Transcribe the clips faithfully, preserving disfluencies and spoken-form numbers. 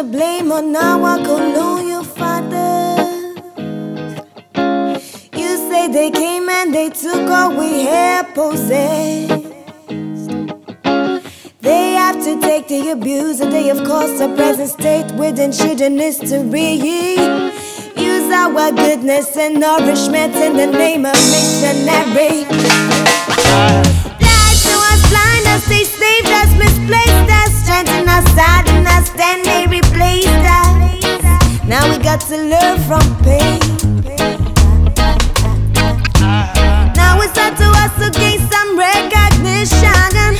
blame on our colonial fathers. You say they came and they took all we had possessed. They have to take the abuse that they have caused our present state with ancient history. Use our goodness and nourishment in the name of missionary. Lied to us, blind us, they saved us, misplaced us, strengthened us, hardened us, then they replaced us. Now we got to learn from pain. Now it's up to us to gain some recognition.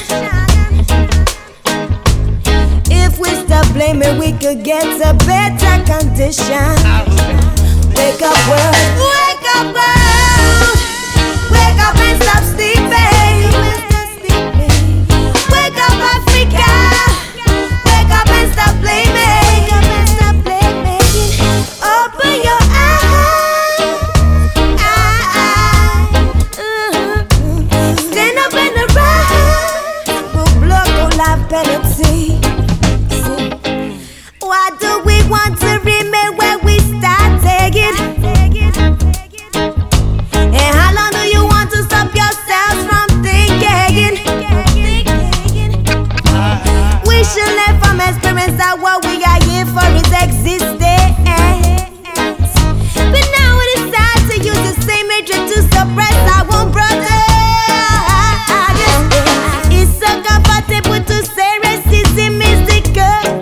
If we stop blaming, we could get a better condition. Wake up world, wake up world, wake up and stop sleeping. Wake up Africa, wake up and stop blaming. Open your eyes, stand up and arise. We'll block all life penalty. Why do we want to remain where we started? And how long do you want to stop yourselves from thinking? We should learn from experience that what we are here for is existence. But now it is time to use the same hatred to suppress our own brothers. It's so comfortable to say racism is the cause.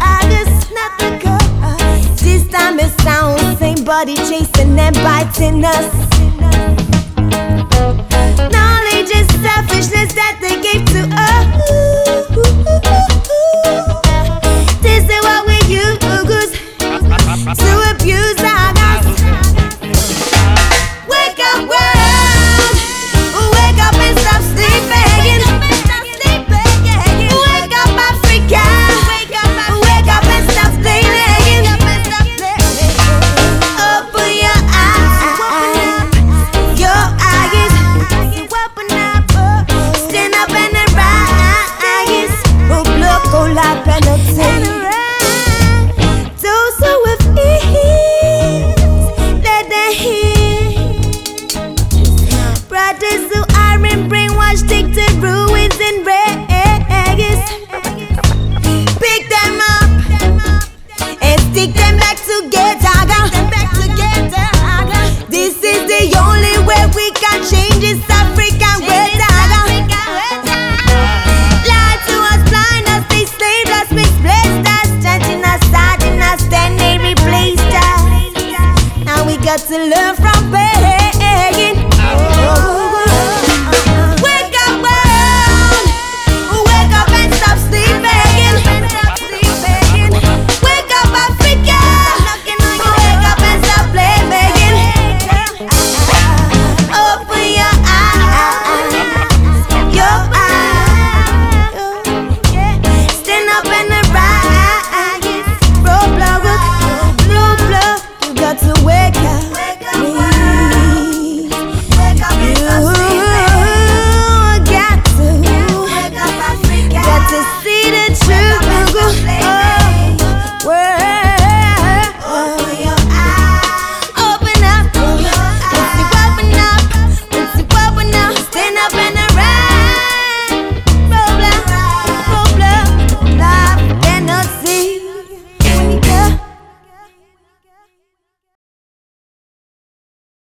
This time it sounds same body chasing and biting us. Knowledge is selfishness that they gave to us. This is what we use to abuse our guys. Wake up world, wake up and stop sleeping. Wake up Africa, wake up and stop blaming. Open your eyes, your eyes. Stand up and arise. We'll block all our penalty. Those who have ears, let them hear. Brothers who are in brainwashed, take to ruins and rags. Pick them up and stick them back together. This is the only way we can change this African weather. Lied to us, blind us, they slaved us, misplaced us, strengthened us, hardened us, then they replaced us. Now we got to learn from pain. Oh.